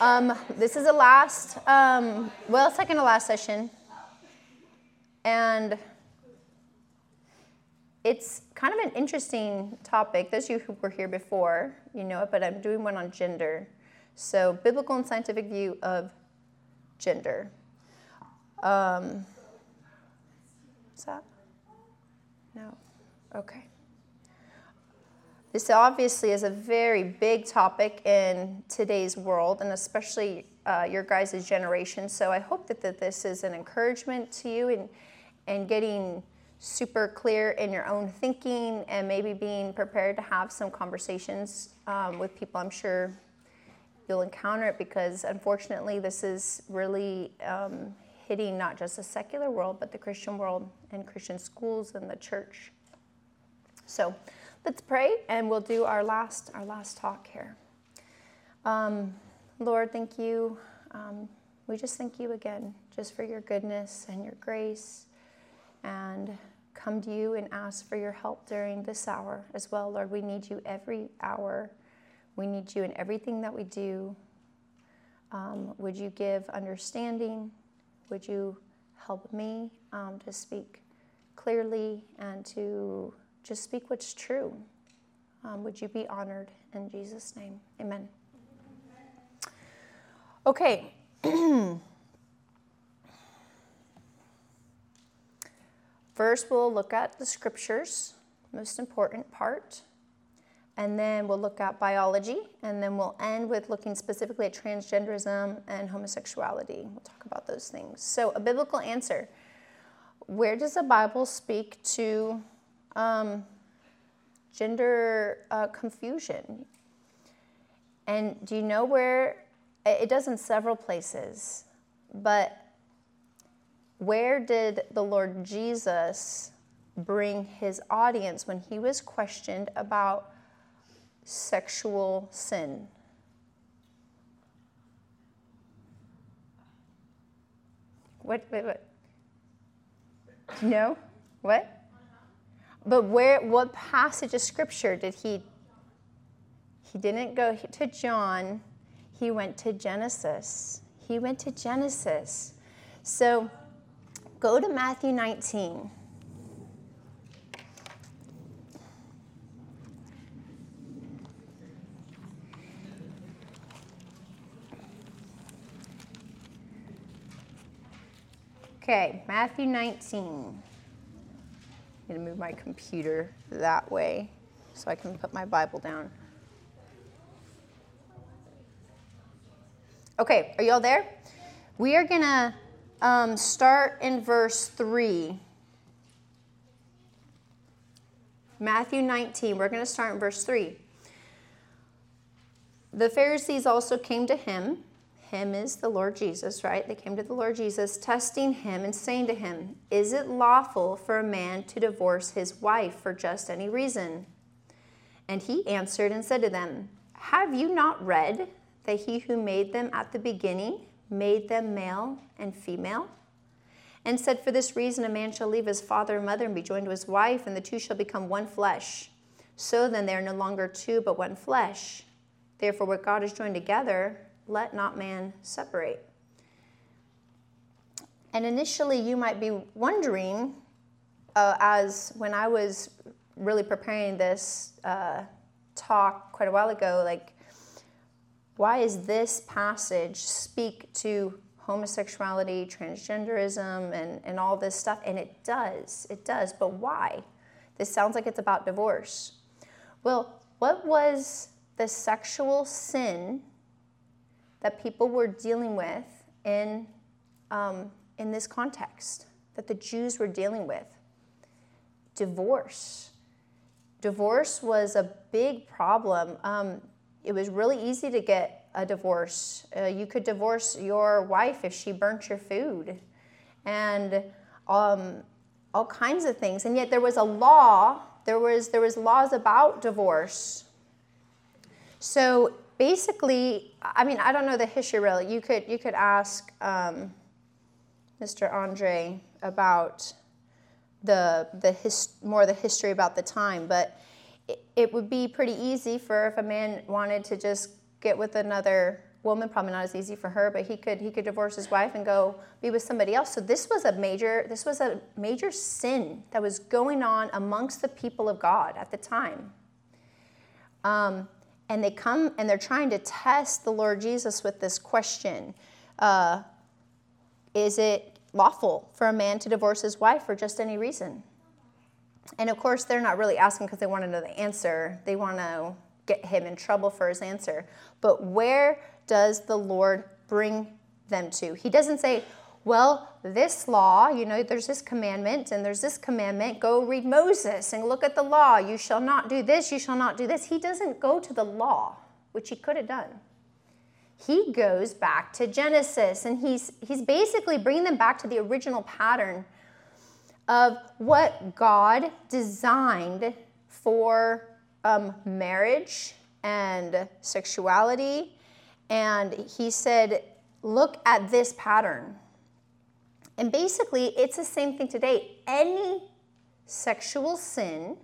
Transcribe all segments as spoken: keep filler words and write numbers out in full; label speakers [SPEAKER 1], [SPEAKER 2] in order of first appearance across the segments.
[SPEAKER 1] Um, this is the last, um, well, second to last session. And it's kind of an interesting topic. Those of you who were here before, you know it, but I'm doing one on gender. So, biblical and scientific view of gender. Um, is that? No. Okay. This obviously is a very big topic in today's world, and especially uh, your guys' generation. So I hope that, that this is an encouragement to you in, in getting super clear in your own thinking and maybe being prepared to have some conversations um, with people. I'm sure you'll encounter it because, unfortunately, this is really um, hitting not just the secular world, but the Christian world and Christian schools and the church. So let's pray, and we'll do our last our last talk here. Um, Lord, thank you. Um, we just thank you again just for your goodness and your grace, and come to you and ask for your help during this hour as well. Lord, we need you every hour. We need you in everything that we do. Um, would you give understanding? Would you help me um, to speak clearly and to just speak what's true? Um, would you be honored in Jesus' name? Amen. Okay. First, we'll look at the scriptures, most important part. And then we'll look at biology. And then we'll end with looking specifically at transgenderism and homosexuality. We'll talk about those things. So, a biblical answer. Where does the Bible speak to um, gender uh, confusion? And do you know where? It does in several places. But where did the Lord Jesus bring his audience when he was questioned about sexual sin? What? Wait, what? No? What? But where? What passage of scripture did he? He didn't go to John. He went to Genesis. He went to Genesis. So go to Matthew nineteen. Okay, Matthew nineteen. I'm going to move my computer that way so I can put my Bible down. Okay, are you all there? We are going to um, start in verse three. Matthew nineteen, we're going to start in verse three. The Pharisees also came to him. Him is the Lord Jesus, right? They came to the Lord Jesus, testing him and saying to him, "Is it lawful for a man to divorce his wife for just any reason?" And he answered and said to them, "Have you not read that he who made them at the beginning made them male and female? And said, for this reason a man shall leave his father and mother and be joined to his wife, and the two shall become one flesh. So then they are no longer two, but one flesh. Therefore what God has joined together, let not man separate." And initially you might be wondering, uh, as when I was really preparing this uh, talk quite a while ago, like, why is this passage speak to homosexuality, transgenderism, and, and all this stuff? And it does, it does, but why? This sounds like it's about divorce. Well, what was the sexual sin that people were dealing with in, um, in this context, that the Jews were dealing with? Divorce. Divorce was a big problem. Um, it was really easy to get a divorce. Uh, you could divorce your wife if she burnt your food, and um, all kinds of things. And yet there was a law. There was there was laws about divorce. So basically, I mean, I don't know the history really. You could you could ask um, Mister Andre about the the his, more the history about the time, but it, it would be pretty easy for if a man wanted to just get with another woman, probably not as easy for her, but he could he could divorce his wife and go be with somebody else. So this was a major this was a major sin that was going on amongst the people of God at the time. Um, and they come and they're trying to test the Lord Jesus with this question: uh, Is it lawful for a man to divorce his wife for just any reason? And of course, they're not really asking because they want to know the answer. They want to get him in trouble for his answer. But where does the Lord bring them to? He doesn't say, well, this law, you know, there's this commandment and there's this commandment. Go read Moses and look at the law. You shall not do this. You shall not do this. He doesn't go to the law, which he could have done. He goes back to Genesis, and he's he's basically bringing them back to the original pattern of what God designed for um, marriage and sexuality. And he said, look at this pattern. And basically, it's the same thing today. Any sexual sin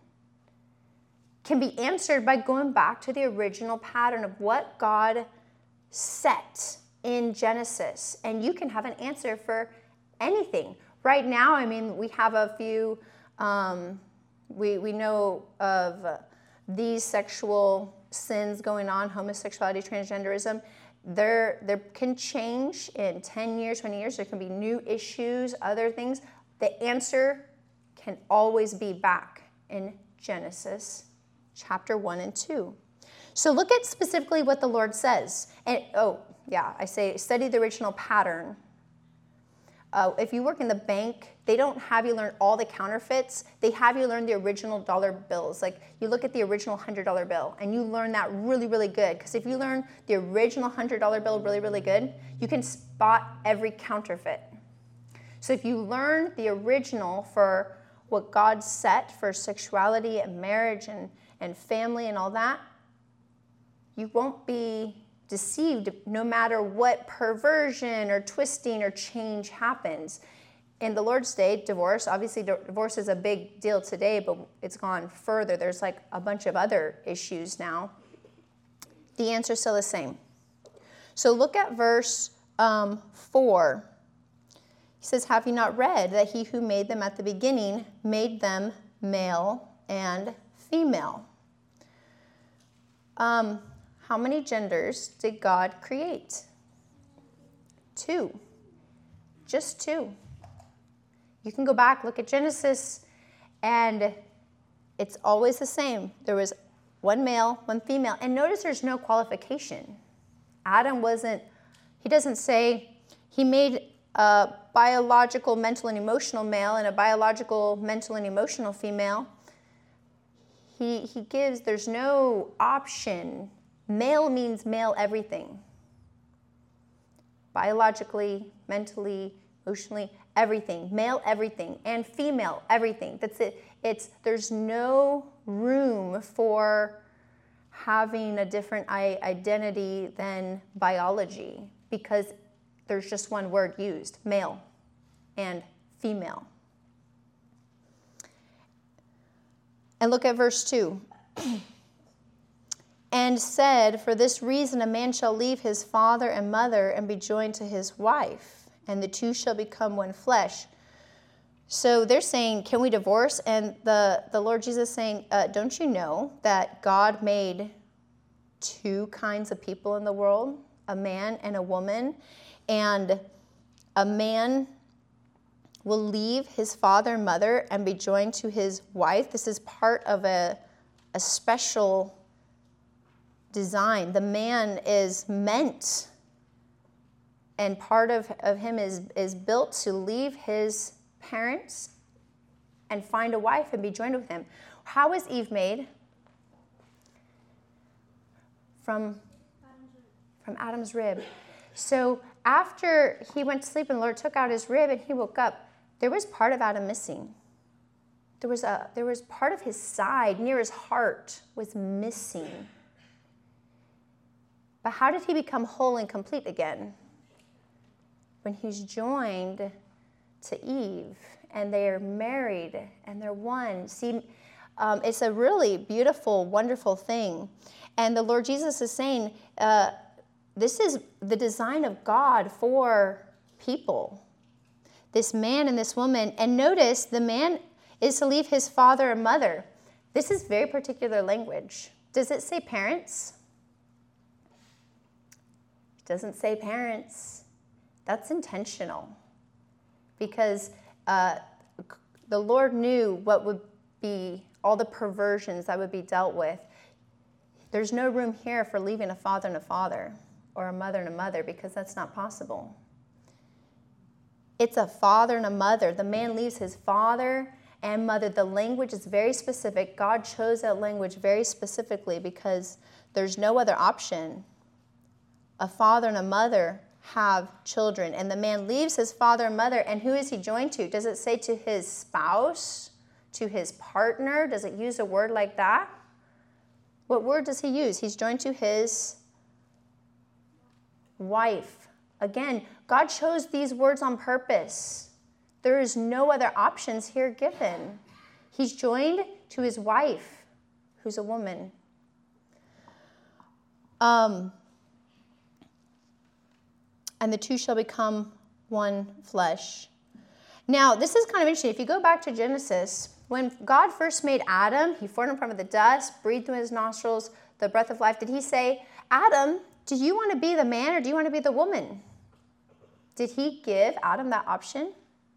[SPEAKER 1] can be answered by going back to the original pattern of what God set in Genesis. And you can have an answer for anything. Right now, I mean, we have a few, um, we, we know of uh, these sexual sins going on, homosexuality, transgenderism. There, there can change in ten years, twenty years. There can be new issues, other things. The answer can always be back in Genesis chapter one and two. So look at specifically what the Lord says. And oh, yeah, I say study the original pattern. Uh, if you work in the bank, they don't have you learn all the counterfeits. They have you learn the original dollar bills. Like you look at the original one hundred dollar bill and you learn that really, really good. Because if you learn the original one hundred dollar bill really, really good, you can spot every counterfeit. So if you learn the original for what God set for sexuality and marriage and, and family and all that, you won't be deceived no matter what perversion or twisting or change happens. In the Lord's Day, divorce, obviously divorce is a big deal today, but it's gone further. There's like a bunch of other issues now. The answer is still the same. So look at verse um, four. He says, have you not read that he who made them at the beginning made them male and female? Um, How many genders did God create? Two. Just two. You can go back, look at Genesis, and it's always the same. There was one male, one female. And notice there's no qualification. Adam wasn't, he doesn't say he made a biological, mental, and emotional male and a biological, mental, and emotional female. He, he gives, there's no option. Male means male everything. Biologically, mentally, emotionally, everything. Male everything. And female everything. That's it. It's, there's no room for having a different identity than biology because there's just one word used, male and female. And look at verse two. And said, for this reason a man shall leave his father and mother and be joined to his wife, and the two shall become one flesh. So they're saying, can we divorce? And the, the Lord Jesus is saying, uh, don't you know that God made two kinds of people in the world, a man and a woman, and a man will leave his father and mother and be joined to his wife. This is part of a, a special design. The man is meant, and part of, of him is, is built to leave his parents and find a wife and be joined with him. How was Eve made? From, from Adam's rib. So after he went to sleep and the Lord took out his rib and he woke up, there was part of Adam missing. There was, a, there was part of his side near his heart was missing. But how did he become whole and complete again? When he's joined to Eve and they're married and they're one. See, um, it's a really beautiful, wonderful thing. And the Lord Jesus is saying, uh, this is the design of God for people. This man and this woman. And notice the man is to leave his father and mother. This is very particular language. Does it say parents? It doesn't say parents. That's intentional. Because uh, the Lord knew what would be all the perversions that would be dealt with. There's no room here for leaving a father and a father or a mother and a mother, because that's not possible. It's a father and a mother. The man leaves his father and mother. The language is very specific. God chose that language very specifically because there's no other option. A father and a mother have children, and the man leaves his father and mother, and who is he joined to? Does it say to his spouse, to his partner? Does it use a word like that? What word does he use? He's joined to his wife. Again, God chose these words on purpose. There is no other options here given. He's joined to his wife, who's a woman. Um, and the two shall become one flesh. Now, this is kind of interesting. If you go back to Genesis, when God first made Adam, he formed him from the dust, breathed through his nostrils the breath of life. Did he say, Adam, do you want to be the man or do you want to be the woman? Did he give Adam that option?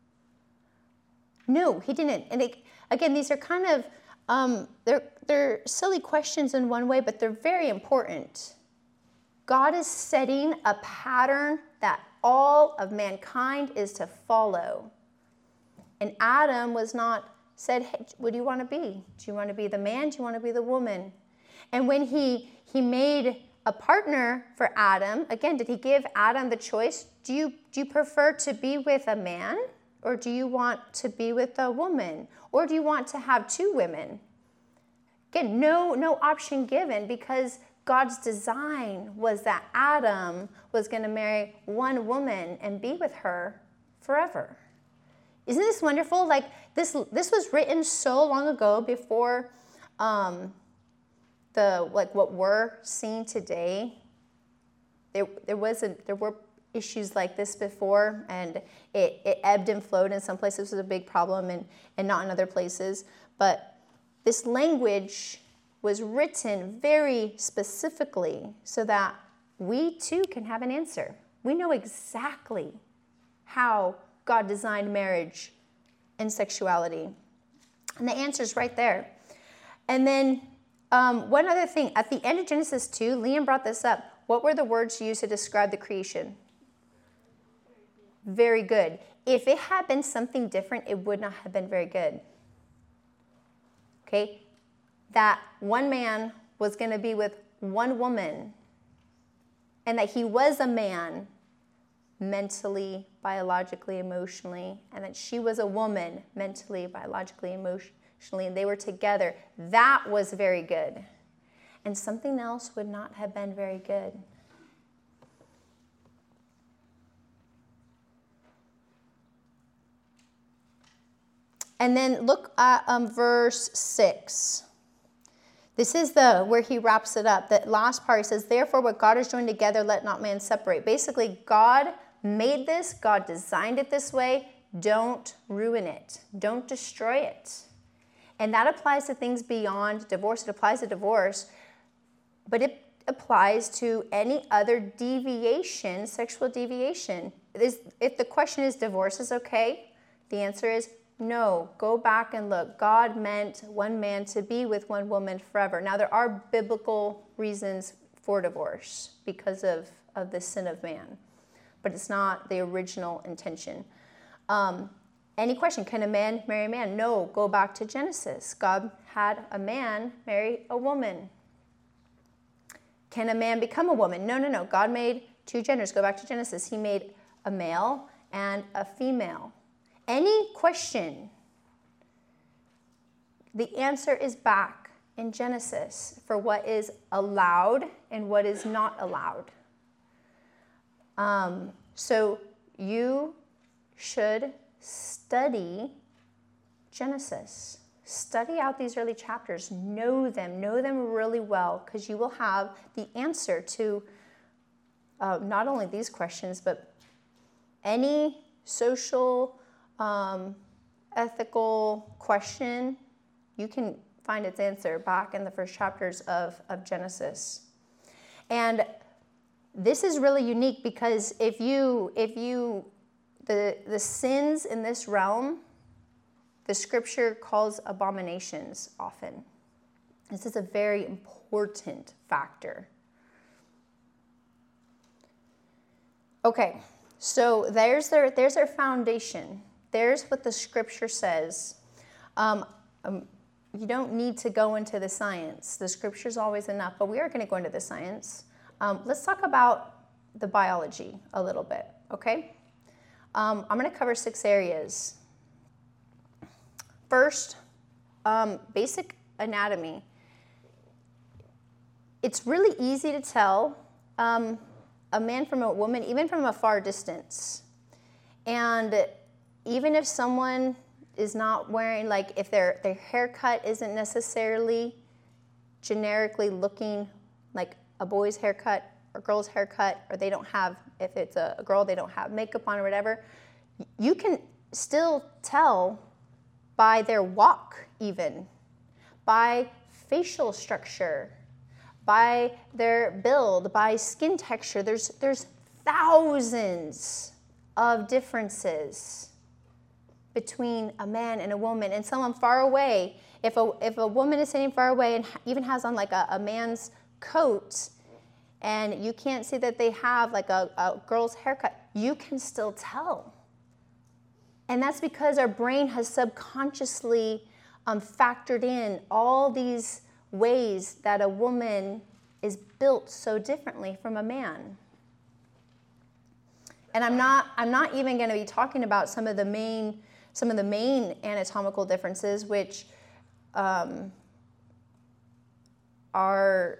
[SPEAKER 1] No, he didn't. And it, again, these are kind of, um, they're, they're silly questions in one way, but they're very important. God is setting a pattern that all of mankind is to follow. And Adam was not said, hey, what do you want to be? Do you want to be the man? Do you want to be the woman? And when he, he made a partner for Adam, again, did he give Adam the choice? Do you, do you prefer to be with a man? Or do you want to be with a woman? Or do you want to have two women? Again, no, no option given, because God's design was that Adam was going to marry one woman and be with her forever. Isn't this wonderful? Like this, this was written so long ago before um, the like what we're seeing today. There, there wasn't. There were issues like this before, and it, it ebbed and flowed. In some places, it was a big problem, and and not in other places. But this language was written very specifically so that we too can have an answer. We know exactly how God designed marriage and sexuality. And the answer is right there. And then um, one other thing. At the end of Genesis two, Liam brought this up. What were the words used to describe the creation? Very good. If it had been something different, it would not have been very good. Okay? That one man was going to be with one woman, and that he was a man mentally, biologically, emotionally, and that she was a woman mentally, biologically, emotionally, and they were together. That was very good. And something else would not have been very good. And then look at um, verse six. This is the where he wraps it up. The last part, he says, therefore what God has joined together, let not man separate. Basically, God made this. God designed it this way. Don't ruin it. Don't destroy it. And that applies to things beyond divorce. It applies to divorce. But it applies to any other deviation, sexual deviation. If the question is divorce is okay, the answer is no. Go back and look. God meant one man to be with one woman forever. Now, there are biblical reasons for divorce because of, of the sin of man, but it's not the original intention. Um, any question, can a man marry a man? No. Go back to Genesis. God had a man marry a woman. Can a man become a woman? No, no, no. God made two genders. Go back to Genesis. He made a male and a female. Any question, the answer is back in Genesis for what is allowed and what is not allowed. Um, so you should study Genesis. Study out these early chapters. Know them. Know them really well, because you will have the answer to uh, not only these questions, but any social, um, ethical question, you can find its answer back in the first chapters of, of Genesis. And this is really unique because if you, if you, the, the sins in this realm, the scripture calls abominations often. This is a very important factor. Okay, so there's their, there's their foundation. There's what the scripture says. Um, um, you don't need to go into the science. The scripture's always enough, but we are going to go into the science. Um, let's talk about the biology a little bit, okay? Um, I'm going to cover six areas. First, um, basic anatomy. It's really easy to tell um, a man from a woman, even from a far distance. And even if someone is not wearing, like if their, their haircut isn't necessarily generically looking like a boy's haircut or girl's haircut, or they don't have, if it's a, a girl, they don't have makeup on or whatever, you can still tell by their walk even, by facial structure, by their build, by skin texture. There's, there's thousands of differences between a man and a woman. And someone far away, if a, if a woman is sitting far away and even has on like a, a man's coat, and you can't see that they have like a, a girl's haircut, you can still tell. And that's because our brain has subconsciously um, factored in all these ways that a woman is built so differently from a man. And I'm not, I'm not even going to be talking about some of the main, some of the main anatomical differences, which um, are,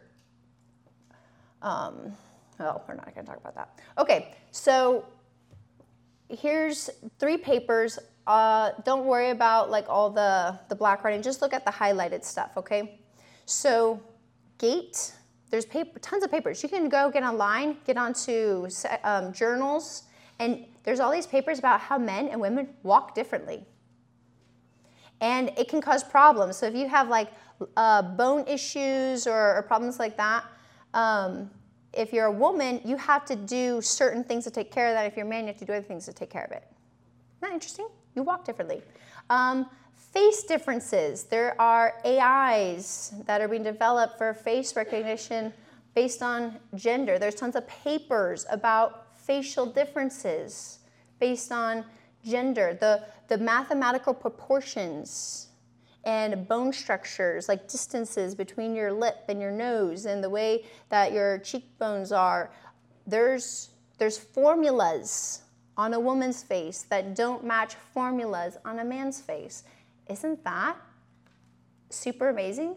[SPEAKER 1] um, oh, we're not going to talk about that. Okay, so here's three papers. Uh, don't worry about like all the, the black writing. Just look at the highlighted stuff, okay? So gait, there's paper, tons of papers. You can go get online, get onto um, journals, and there's all these papers about how men and women walk differently. And it can cause problems. So if you have like uh, bone issues or, or problems like that, um, if you're a woman, you have to do certain things to take care of that. If you're a man, you have to do other things to take care of it. Isn't that interesting? You walk differently. Um, face differences. There are A Is that are being developed for face recognition based on gender. There's tons of papers about facial differences based on gender. The, the mathematical proportions and bone structures, like distances between your lip and your nose and the way that your cheekbones are. There's, there's formulas on a woman's face that don't match formulas on a man's face. Isn't that super amazing?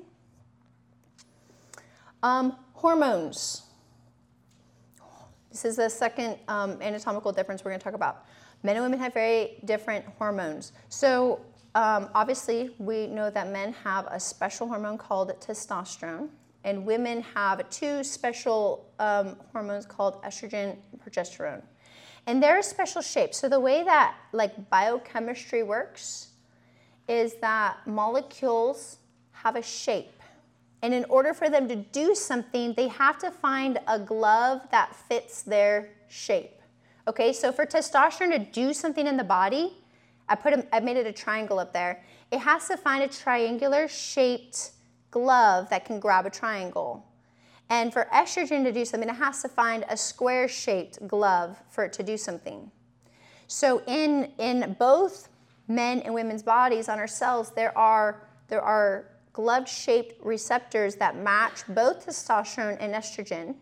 [SPEAKER 1] Um, hormones. This is the second um, anatomical difference we're going to talk about. Men and women have very different hormones. So um, obviously, we know that men have a special hormone called testosterone, and women have two special um, hormones called estrogen and progesterone. And they're a special shape. So the way that like biochemistry works is that molecules have a shape. And in order for them to do something, they have to find a glove that fits their shape. Okay, so for testosterone to do something in the body, I put a, I made it a triangle up there. It has to find a triangular shaped glove that can grab a triangle. And for estrogen to do something, it has to find a square shaped glove for it to do something. So in, in both men and women's bodies on our cells, there are, there are glove-shaped receptors that match both testosterone and estrogen,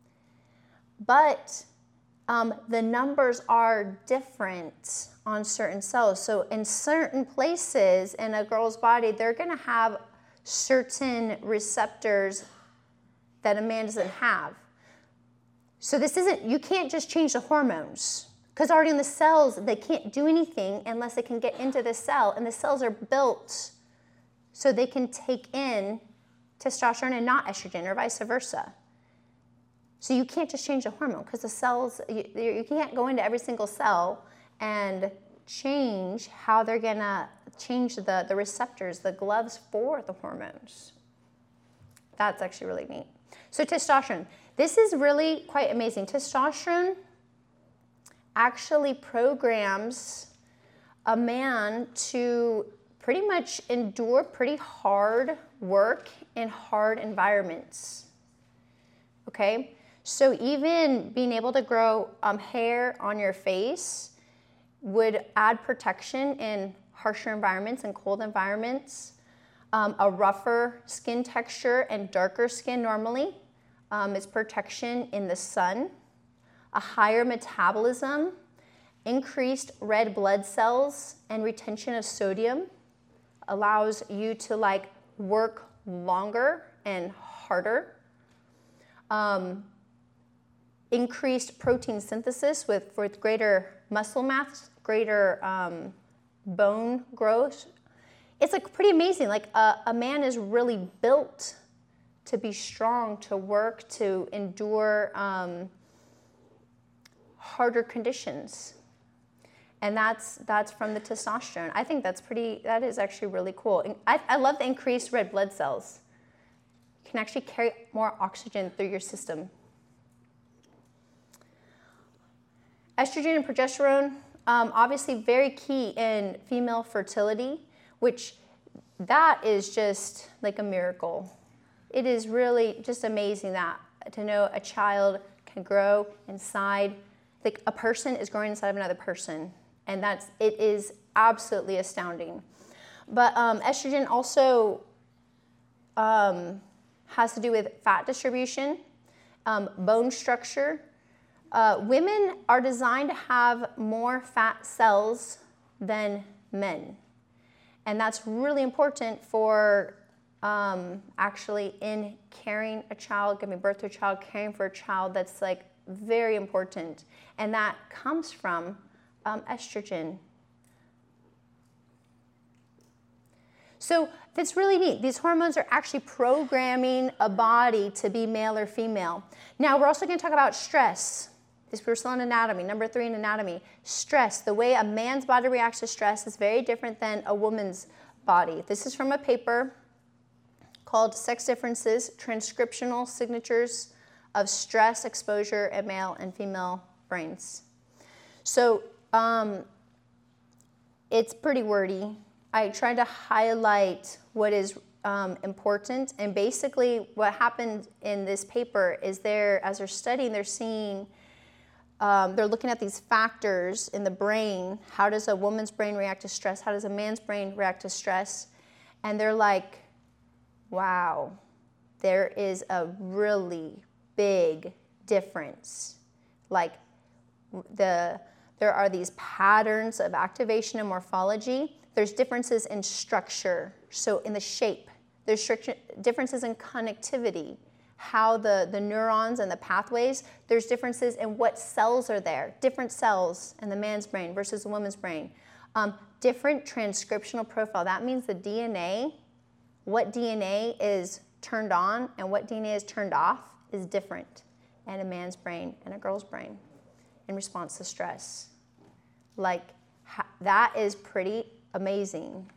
[SPEAKER 1] but um, the numbers are different on certain cells. So in certain places in a girl's body, they're going to have certain receptors that a man doesn't have. So this isn't, you can't just change the hormones, because already in the cells, they can't do anything unless they can get into the cell, and the cells are built so they can take in testosterone and not estrogen, or vice versa. So you can't just change the hormone because the cells, you, you can't go into every single cell and change how they're gonna change the, the receptors, the gloves for the hormones. That's actually really neat. So testosterone, this is really quite amazing. Testosterone actually programs a man to pretty much endure pretty hard work in hard environments, okay? So even being able to grow um, hair on your face would add protection in harsher environments and cold environments. Um, a rougher skin texture and darker skin normally um, is protection in the sun. A higher metabolism, increased red blood cells, and retention of sodium allows you to like work longer and harder. Um, increased protein synthesis with, with greater muscle mass, greater um, bone growth. It's like pretty amazing. Like a, a man is really built to be strong, to work, to endure um, harder conditions. And that's that's from the testosterone. I think that's pretty, that is actually really cool. I, I love the increased red blood cells. You can actually carry more oxygen through your system. Estrogen and progesterone, um, obviously very key in female fertility, which that is just like a miracle. It is really just amazing that to know a child can grow inside, like a person is growing inside of another person. And that's, it is absolutely astounding. But um, estrogen also um, has to do with fat distribution, um, bone structure. Uh, women are designed to have more fat cells than men. And that's really important for um, actually in carrying a child, giving birth to a child, caring for a child. That's like very important. And that comes from um, estrogen. So that's really neat. These hormones are actually programming a body to be male or female. Now we're also going to talk about stress. This we're still in anatomy. Number three in anatomy. Stress. The way a man's body reacts to stress is very different than a woman's body. This is from a paper called Sex Differences, Transcriptional Signatures of Stress Exposure in Male and Female Brains. So um, it's pretty wordy. I tried to highlight what is um, important, and basically what happened in this paper is they're, as they're studying, they're seeing, um, they're looking at these factors in the brain. How does a woman's brain react to stress? How does a man's brain react to stress? And they're like, wow, there is a really big difference. Like the, there are these patterns of activation and morphology. There's differences in structure, so in the shape. There's differences in connectivity, how the, the neurons and the pathways. There's differences in what cells are there, different cells in the man's brain versus the woman's brain. Um, different transcriptional profile. That means the D N A, what D N A is turned on and what D N A is turned off is different in a man's brain and a girl's brain in response to stress. Like, that is pretty amazing.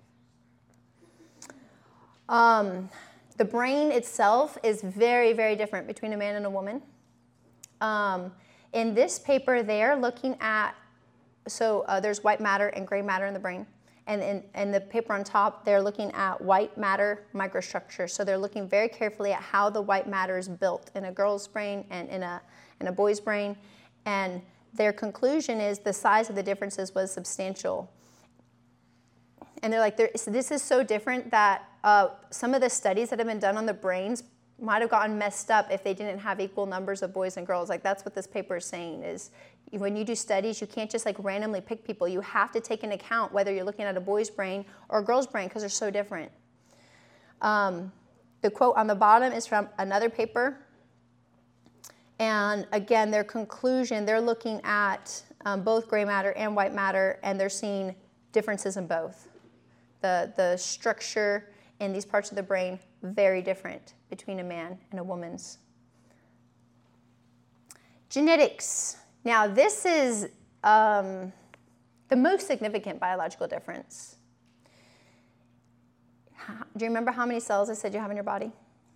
[SPEAKER 1] Um, the brain itself is very, very different between a man and a woman. Um, in this paper, they're looking at, so uh, there's white matter and gray matter in the brain. And in, in the paper on top, they're looking at white matter microstructure. So they're looking very carefully at how the white matter is built in a girl's brain and in a, in a boy's brain. And their conclusion is the size of the differences was substantial. And they're like, this is so different that uh, some of the studies that have been done on the brains might have gotten messed up if they didn't have equal numbers of boys and girls. Like, that's what this paper is saying, is when you do studies, you can't just like randomly pick people. You have to take into account whether you're looking at a boy's brain or a girl's brain because they're so different. Um, the quote on the bottom is from another paper. And again, their conclusion, they're looking at um, both gray matter and white matter, and they're seeing differences in both. The, the structure in these parts of the brain, very different between a man and a woman's. Genetics. Now, this is um, the most significant biological difference. Do you remember how many cells I said you have in your body?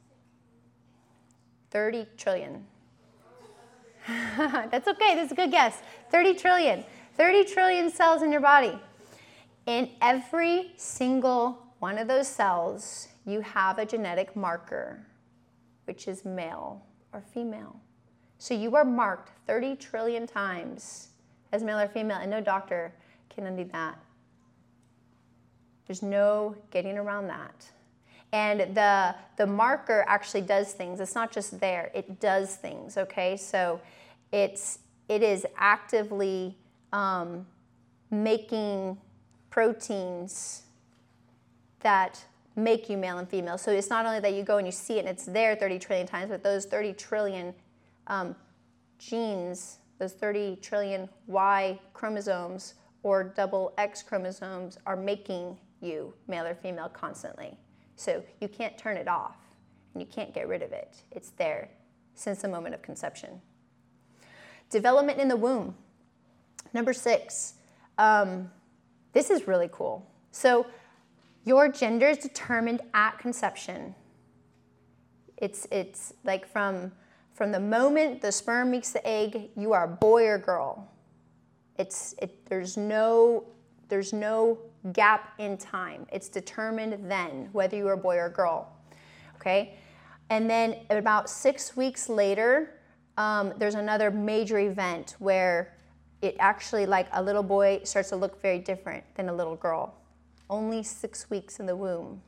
[SPEAKER 1] thirty trillion. That's okay, that's a good guess. thirty trillion. thirty trillion cells in your body. In every single one of those cells, you have a genetic marker, which is male or female. So you are marked thirty trillion times as male or female, and no doctor can undo that. There's no getting around that. And the, the marker actually does things. It's not just there, it does things, okay? So it's, it is actively um, making proteins that make you male and female. So it's not only that you go and you see it and it's there thirty trillion times, but those thirty trillion um, genes, those thirty trillion Y chromosomes or double X chromosomes are making you male or female constantly. So you can't turn it off and you can't get rid of it. It's there since the moment of conception. Development in the womb. Number six, um, this is really cool. So your gender is determined at conception. It's, it's like from, from the moment the sperm meets the egg, you are boy or girl. It's, it, there's no, there's no gap in time. It's determined then whether you are a boy or girl, okay? And then about six weeks later, um, there's another major event where it actually, like a little boy starts to look very different than a little girl. Only six weeks in the womb.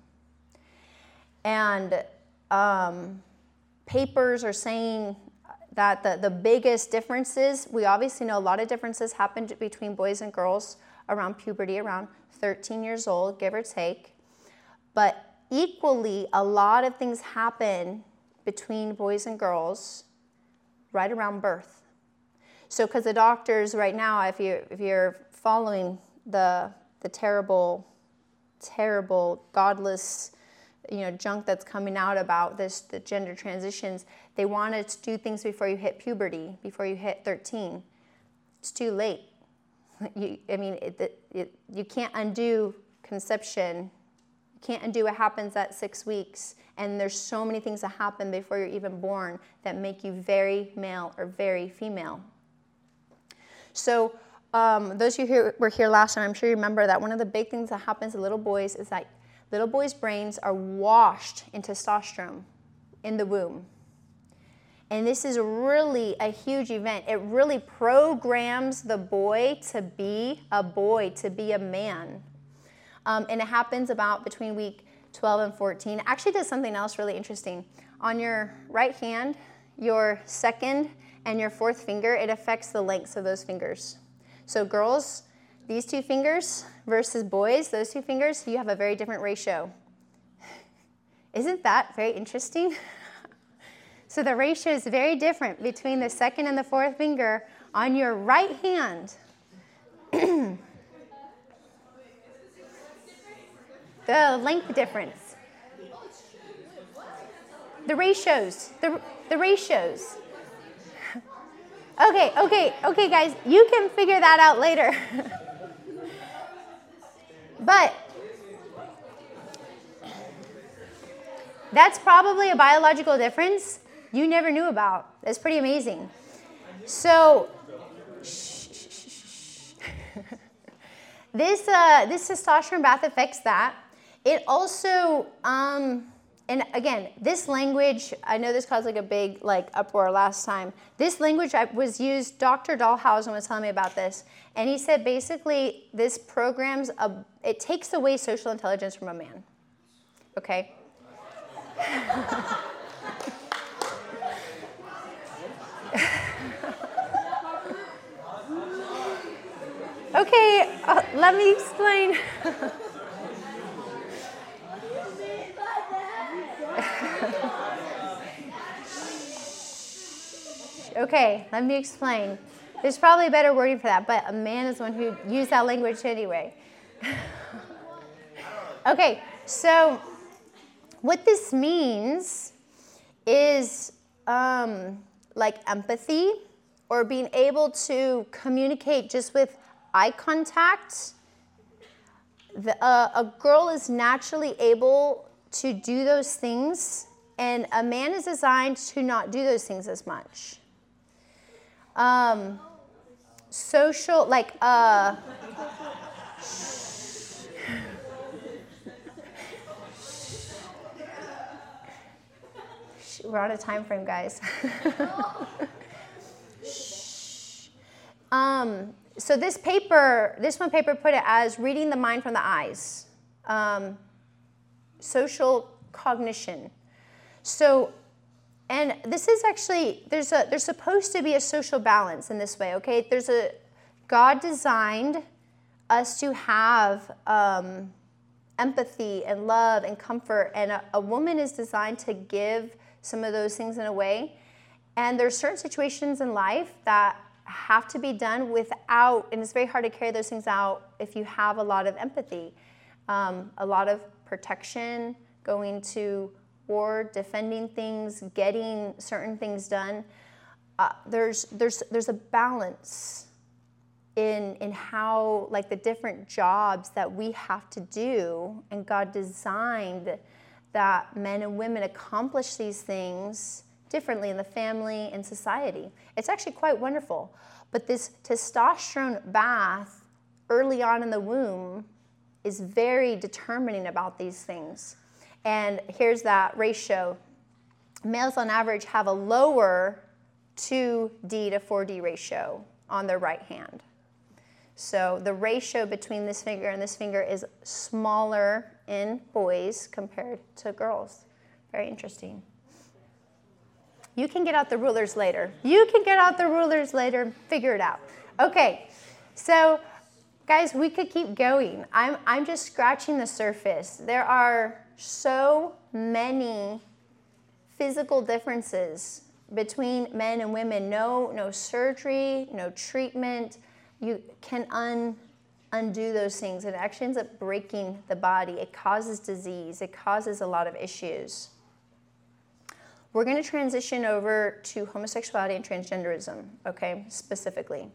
[SPEAKER 1] And um, papers are saying that the, the biggest differences, we obviously know a lot of differences happen between boys and girls around puberty, around thirteen years old, give or take. But equally, a lot of things happen between boys and girls right around birth. So, because the doctors right now, if you if you're following the the terrible, terrible, godless, you know, junk that's coming out about this, the gender transitions, they wanted to do things before you hit puberty, before you hit thirteen. It's too late. You, I mean, it, it, it, you can't undo conception. You can't undo what happens at six weeks. And there's so many things that happen before you're even born that make you very male or very female. So um, those of you who were here last time, I'm sure you remember that one of the big things that happens to little boys is that little boys' brains are washed in testosterone in the womb. And this is really a huge event. It really programs the boy to be a boy, to be a man. Um, and it happens about between week twelve and fourteen. It actually does something else really interesting. On your right hand, your second and your fourth finger, it affects the lengths of those fingers. So girls, these two fingers versus boys, those two fingers, you have a very different ratio. Isn't that very interesting? So the ratio is very different between the second and the fourth finger on your right hand. The length difference. The ratios. The, the ratios. Okay, okay, okay, guys. You can figure that out later. But that's probably a biological difference you never knew about. That's pretty amazing. So, shh, shh, shh, shh. this uh, this testosterone bath affects that. It also, um, and again, this language, I know this caused like a big like uproar last time. This language was used, Doctor Dahlhausen was telling me about this, and he said basically this programs, a, it takes away social intelligence from a man. Okay? Okay, uh, let me explain. Okay, let me explain. There's probably a better wording for that, but a man is the one who used that language anyway. Okay, so what this means is um, like empathy, or being able to communicate just with eye contact. The, uh, a girl is naturally able to do those things, and a man is designed to not do those things as much. Um, social, like, uh, we're on a time frame, guys. um, so this paper, this one paper put it as reading the mind from the eyes. Um, social cognition. So, and this is actually, there's a, there's supposed to be a social balance in this way, okay? There's a, God designed us to have um, empathy and love and comfort, and a, a woman is designed to give some of those things in a way. And there's certain situations in life that have to be done without, and it's very hard to carry those things out if you have a lot of empathy, um, a lot of protection, going to war, defending things, getting certain things done. Uh, there's there's there's a balance in in how, like, the different jobs that we have to do, and God designed that men and women accomplish these things differently in the family and society. It's actually quite wonderful. But this testosterone bath early on in the womb is very determining about these things. And here's that ratio. Males on average have a lower two D to four D ratio on their right hand. So the ratio between this finger and this finger is smaller in boys compared to girls. Very interesting. You can get out the rulers later. You can get out the rulers later. Figure it out. Okay, so guys, we could keep going. I'm, I'm just scratching the surface. There are so many physical differences between men and women. No, no surgery, no treatment. You can un, undo those things. It actually ends up breaking the body. It causes disease. It causes a lot of issues. We're going to transition over to homosexuality and transgenderism, okay, specifically.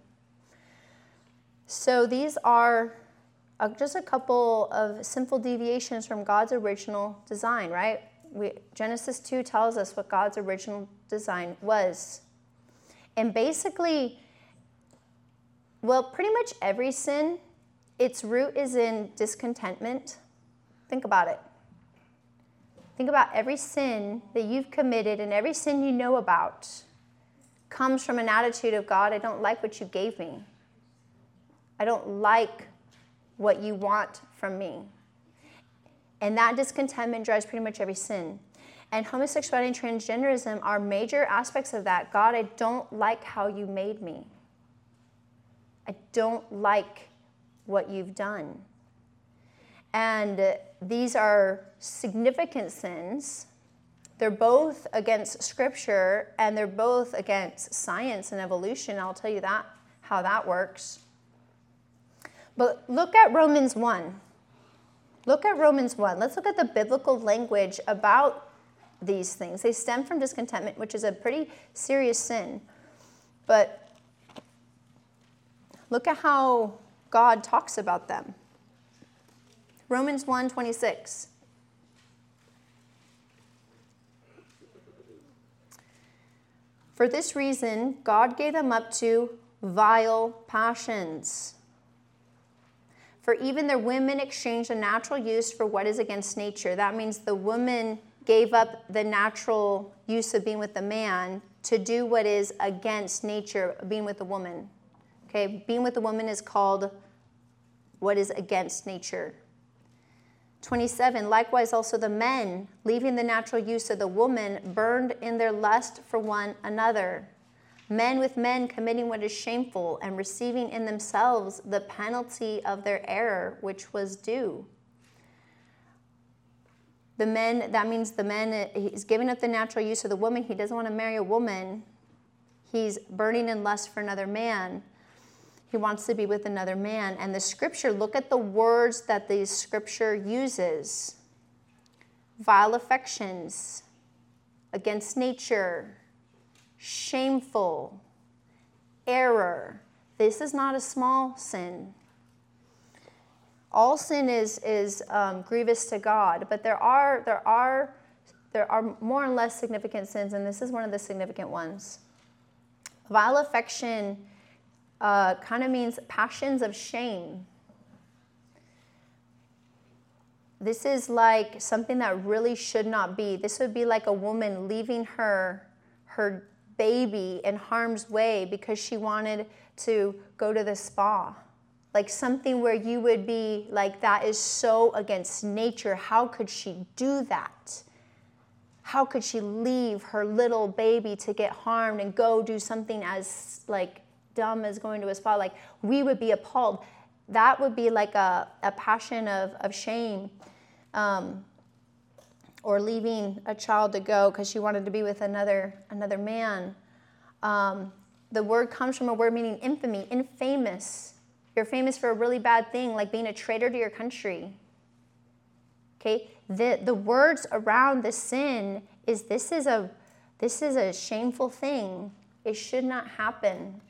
[SPEAKER 1] So these are uh, just a couple of simple deviations from God's original design, right? We, Genesis two tells us what God's original design was. And basically, well, pretty much every sin, its root is in discontentment. Think about it. Think about every sin that you've committed, and every sin you know about comes from an attitude of, God, I don't like what you gave me. I don't like what you want from me. And that discontentment drives pretty much every sin. And homosexuality and transgenderism are major aspects of that. God, I don't like how you made me. I don't like what you've done. And these are significant sins. They're both against Scripture, and they're both against science and evolution. I'll tell you that, how that works. But look at Romans one. Look at Romans one. Let's look at the biblical language about these things. They stem from discontentment, which is a pretty serious sin. But look at how God talks about them. Romans one twenty-six. For this reason, God gave them up to vile passions. For even their women exchanged a natural use for what is against nature. That means the woman gave up the natural use of being with the man to do what is against nature, being with a woman. Okay, being with a woman is called what is against nature. twenty-seven, likewise also the men, leaving the natural use of the woman, burned in their lust for one another. Men with men committing what is shameful and receiving in themselves the penalty of their error, which was due. The men, that means the men, he's giving up the natural use of the woman. He doesn't want to marry a woman. He's burning in lust for another man. He wants to be with another man. And the Scripture, look at the words that the Scripture uses. Vile affections, against nature, shameful, error. This is not a small sin. All sin is is um, grievous to God, but there are there are there are more and less significant sins, and this is one of the significant ones. Vile affection uh, kind of means passions of shame. This is like something that really should not be. This would be like a woman leaving her her baby in harm's way because she wanted to go to the spa. Like something where you would be like, that is so against nature. How could she do that? How could she leave her little baby to get harmed and go do something as like dumb as going to a spa? Like, we would be appalled. That would be like a, a passion of, of shame. Um, or leaving a child to go because she wanted to be with another another man. Um, the word comes from a word meaning infamy, infamous. You're famous for a really bad thing, like being a traitor to your country. Okay, the the words around the sin is this is a this is a shameful thing. It should not happen.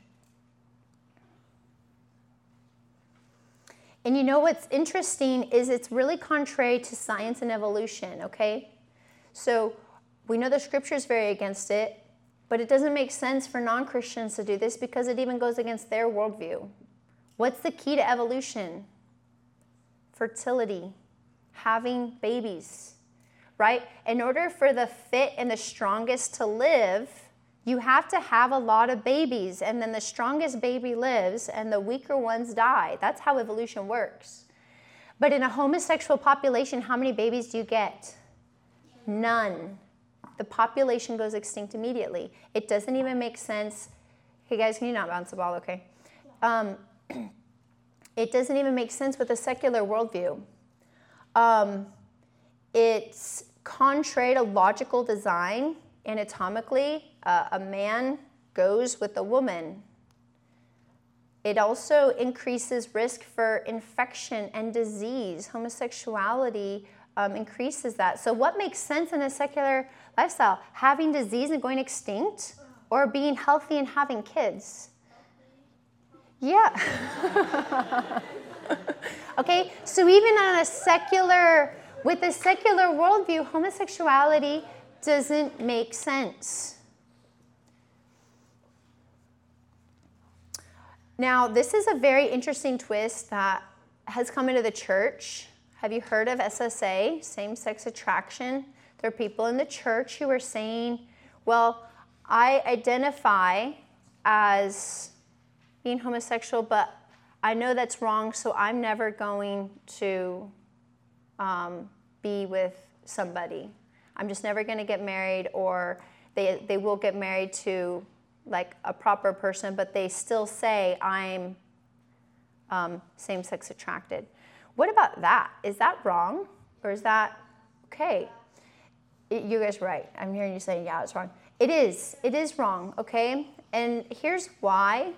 [SPEAKER 1] And you know what's interesting is it's really contrary to science and evolution, okay? So we know the scripture is very against it, but it doesn't make sense for non-Christians to do this because it even goes against their worldview. What's the key to evolution? Fertility, having babies, right? In order for the fit and the strongest to live, you have to have a lot of babies, and then the strongest baby lives and the weaker ones die. That's how evolution works. But in a homosexual population, how many babies do you get? None. The population goes extinct immediately. It doesn't even make sense. Hey guys, can you not bounce the ball, okay? Um, it doesn't even make sense with a secular worldview. Um, it's contrary to logical design. Anatomically, uh, a man goes with a woman. It also increases risk for infection and disease. Homosexuality um, increases that. So what makes sense in a secular lifestyle? Having disease and going extinct, or being healthy and having kids? Yeah. Okay, so even on a secular, with a secular worldview, homosexuality doesn't make sense. Now, this is a very interesting twist that has come into the church. Have you heard of S S A, same-sex attraction? There are people in the church who are saying, well, I identify as being homosexual, but I know that's wrong, so I'm never going to um, be with somebody. I'm just never going to get married, or they they will get married to like a proper person, but they still say I'm um, same-sex attracted. What about that? Is that wrong, or is that okay? It, you guys are right. I'm hearing you say, yeah, it's wrong. It is. It is wrong, okay? And here's why.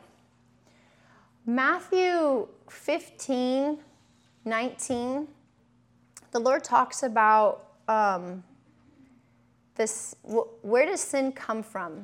[SPEAKER 1] Matthew fifteen, nineteen, the Lord talks about um, this. Where does sin come from?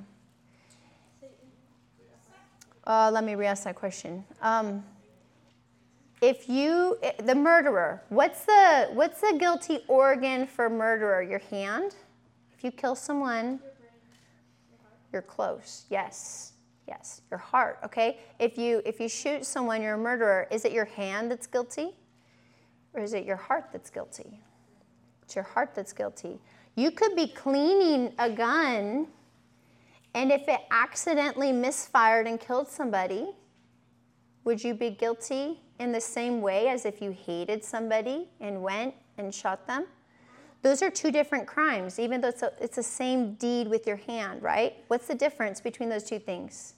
[SPEAKER 1] Uh, let me re-ask that question. Um, if you, the murderer, what's the what's the guilty organ for murderer? Your hand? If you kill someone, you're close. Yes, yes. Your heart. Okay. If you if you shoot someone, you're a murderer. Is it your hand that's guilty, or is it your heart that's guilty? It's your heart that's guilty. You could be cleaning a gun, and if it accidentally misfired and killed somebody, would you be guilty in the same way as if you hated somebody and went and shot them? Those are two different crimes, even though it's, a, it's the same deed with your hand, right? What's the difference between those two things?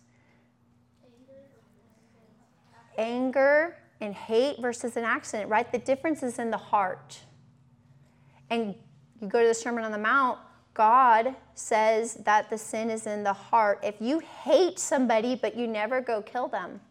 [SPEAKER 1] Anger and hate versus an accident, right? The difference is in the heart. And you go to the Sermon on the Mount, God says that the sin is in the heart. If you hate somebody but you never go kill them,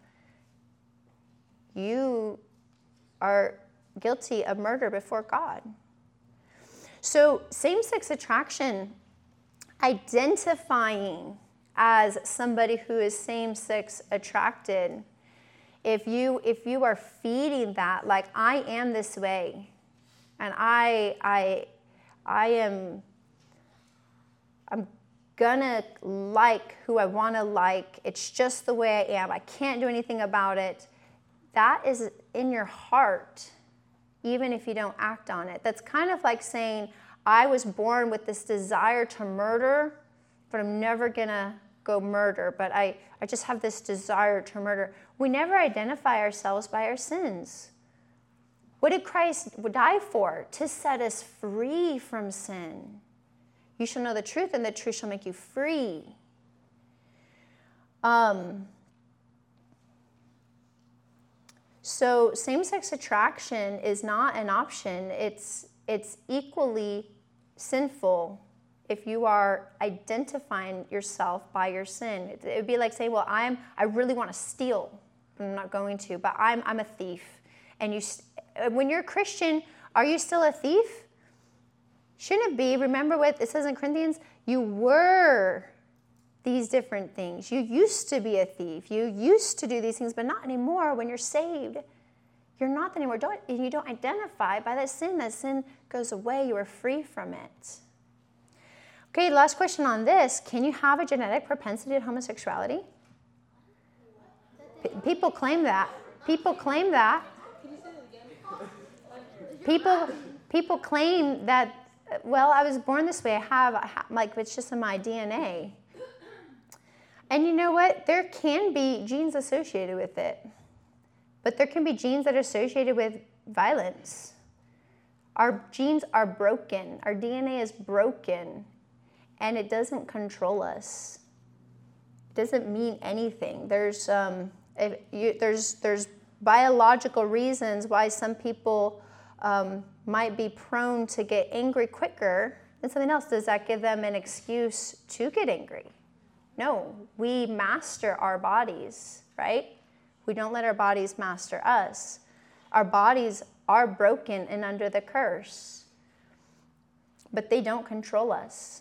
[SPEAKER 1] you are guilty of murder before God. So same-sex attraction, identifying as somebody who is same-sex attracted, if you if you are feeding that, like, I am this way, and I I I am I'm gonna like who I want to like. It's just the way I am. I can't do anything about it. That is in your heart, even if you don't act on it. That's kind of like saying, I was born with this desire to murder, but I'm never gonna go murder, but I, I just have this desire to murder. We never identify ourselves by our sins. What did Christ die for? To set us free from sin. You shall know the truth, and the truth shall make you free. Um, so same-sex attraction is not an option. It's, it's equally sinful if you are identifying yourself by your sin. It, it would be like saying, well, I'm, I really want to steal. I'm not going to, but I'm, I'm a thief. And you, when you're a Christian, are you still a thief? Shouldn't it be? Remember what it says in Corinthians? You were these different things. You used to be a thief. You used to do these things, but not anymore. When you're saved, you're not that anymore. Don't, you don't identify by that sin. That sin goes away. You are free from it. Okay, last question on this. Can you have a genetic propensity to homosexuality? P- people claim that. People claim that. People, people claim that, well, I was born this way. I have, I have, like, it's just in my D N A. And you know what? There can be genes associated with it. But there can be genes that are associated with violence. Our genes are broken. Our D N A is broken. And it doesn't control us. It doesn't mean anything. There's, um, if you, there's, there's biological reasons why some people um, might be prone to get angry quicker than something else. Does that give them an excuse to get angry? No, we master our bodies, right? We don't let our bodies master us. Our bodies are broken and under the curse, but they don't control us.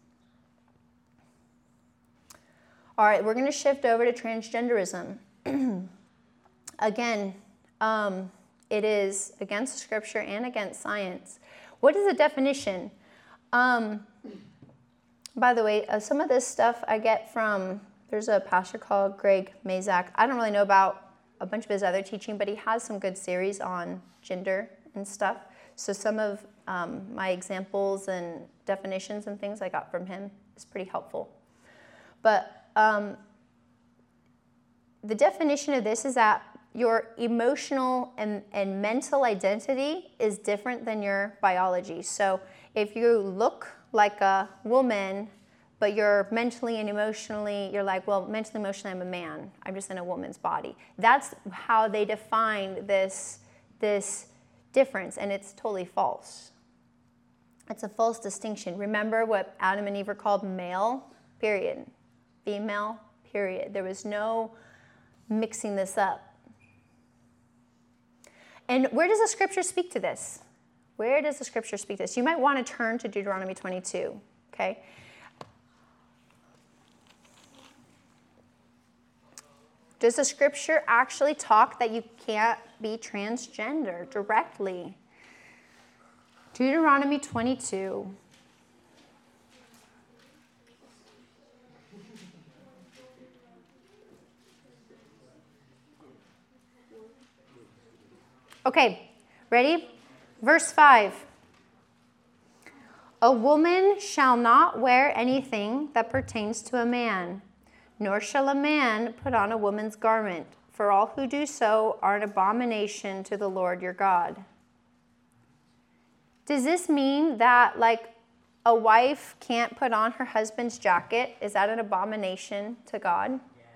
[SPEAKER 1] All right, we're going to shift over to transgenderism. Again, um, it is against Scripture and against science. What is the definition? Um, by the way, uh, some of this stuff I get from, there's a pastor called Greg Mazak. I don't really know about a bunch of his other teaching, but he has some good series on gender and stuff. So some of um, my examples and definitions and things I got from him is pretty helpful. But um, the definition of this is that your emotional and, and mental identity is different than your biology. So if you look like a woman, but you're mentally and emotionally, you're like, well, mentally, emotionally, I'm a man. I'm just in a woman's body. That's how they define this, this difference, and it's totally false. It's a false distinction. Remember what Adam and Eve were called? Male, period. Female, period. There was no mixing this up. And where does the Scripture speak to this? Where does the Scripture speak to this? You might want to turn to Deuteronomy twenty-two, okay? Does the Scripture actually talk that you can't be transgender directly? Deuteronomy twenty-two. Okay, ready? Verse five. A woman shall not wear anything that pertains to a man, nor shall a man put on a woman's garment, for all who do so are an abomination to the Lord your God. Does this mean that, like, a wife can't put on her husband's jacket? Is that an abomination to God?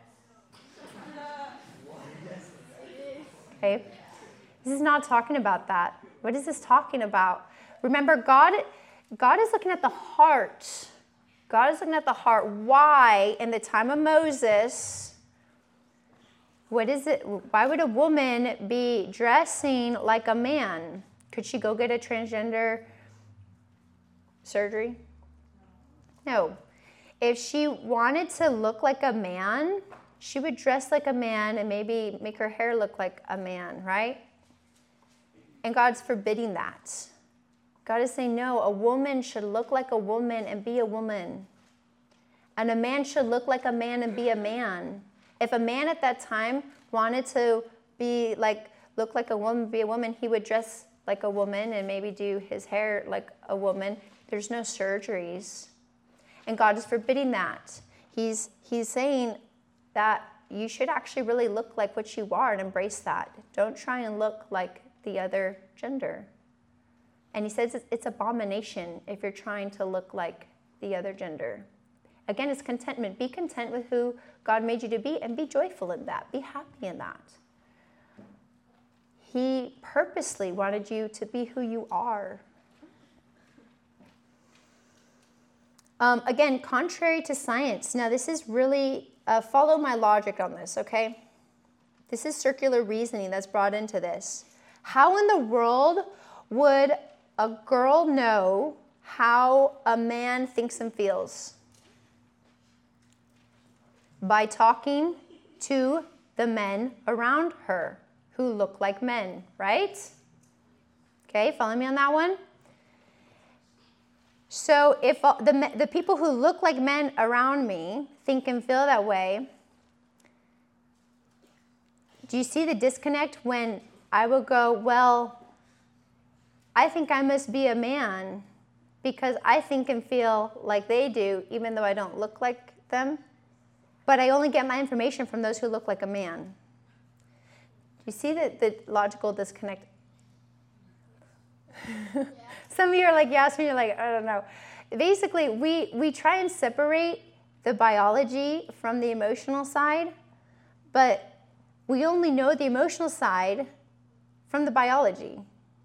[SPEAKER 1] Okay. This is not talking about that. What is this talking about? Remember, God, God is looking at the heart. God is looking at the heart. Why, in the time of Moses, what is it? Why would a woman be dressing like a man? Could she go get a transgender surgery? No. If she wanted to look like a man, she would dress like a man and maybe make her hair look like a man, right? And God's forbidding that. God is saying, no, a woman should look like a woman and be a woman. And a man should look like a man and be a man. If a man at that time wanted to be like, look like a woman, be a woman, he would dress like a woman and maybe do his hair like a woman. There's no surgeries. And God is forbidding that. He's, he's saying that you should actually really look like what you are and embrace that. Don't try and look like the other gender. And he says it's, it's abomination if you're trying to look like the other gender. Again, it's contentment. Be content with who God made you to be and be joyful in that. Be happy in that. He purposely wanted you to be who you are. Um, again, contrary to science. Now, this is really, uh, follow my logic on this, okay? This is circular reasoning that's brought into this. How in the world would a girl know how a man thinks and feels? By talking to the men around her who look like men, right? Okay, follow me on that one? So if the, the people who look like men around me think and feel that way, do you see the disconnect when I will go, well, I think I must be a man because I think and feel like they do, even though I don't look like them? But I only get my information from those who look like a man. You see the, the logical disconnect? Yeah. Some of you are like, yes, and you're like, I don't know. Basically, we, we try and separate the biology from the emotional side, but we only know the emotional side from the biology.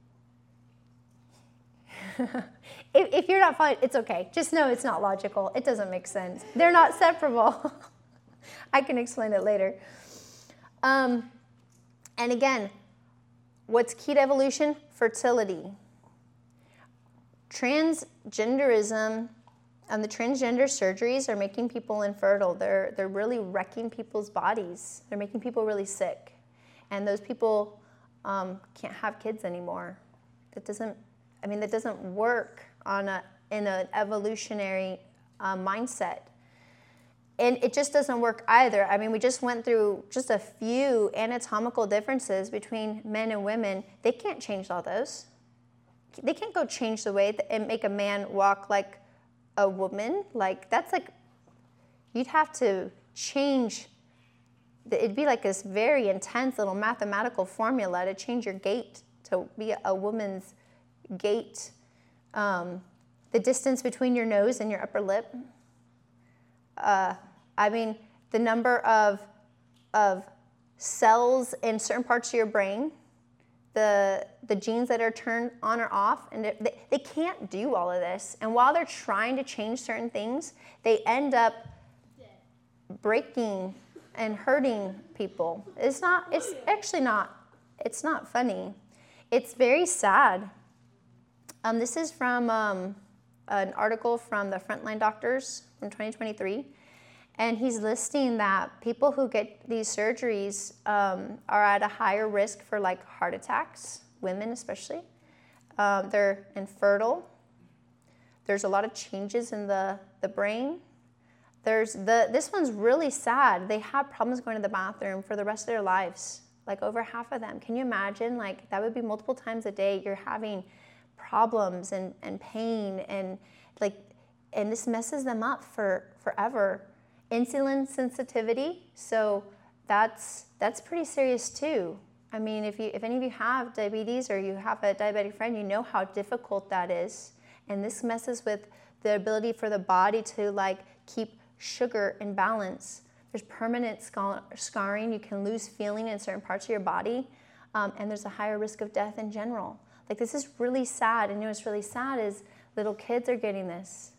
[SPEAKER 1] if, if you're not following, it's okay. Just know it's not logical. It doesn't make sense. They're not separable. I can explain it later. Um, and again, what's key to evolution? Fertility. Transgenderism and the transgender surgeries are making people infertile. They're, they're really wrecking people's bodies. They're making people really sick. And those people um, can't have kids anymore. That doesn't, I mean, that doesn't work on a, in an evolutionary uh, mindset. And it just doesn't work either. I mean, we just went through just a few anatomical differences between men and women. They can't change all those. They can't go change the way and make a man walk like a woman. Like, that's like, you'd have to change. It'd be like this very intense little mathematical formula to change your gait to be a woman's gait. Um, the distance between your nose and your upper lip. Uh, I mean, the number of, of cells in certain parts of your brain, the, the genes that are turned on or off, and they, they can't do all of this. And while they're trying to change certain things, they end up breaking and hurting people. It's not, it's actually not, it's not funny. It's very sad. Um, this is from um, an article from the Frontline Doctors from twenty twenty-three. And he's listing that people who get these surgeries um, are at a higher risk for like heart attacks, women especially. Um, they're infertile. There's a lot of changes in the, the brain. There's the, this one's really sad. They have problems going to the bathroom for the rest of their lives, like over half of them. Can you imagine? Like, that would be multiple times a day. You're having problems and, and pain and like, and this messes them up for forever. Insulin sensitivity, so that's that's pretty serious too. I mean, if you if any of you have diabetes or you have a diabetic friend, you know how difficult that is. And this messes with the ability for the body to like keep sugar in balance. There's permanent scar- scarring. You can lose feeling in certain parts of your body, um, and there's a higher risk of death in general. Like, this is really sad. And you know what's really sad is little kids are getting this,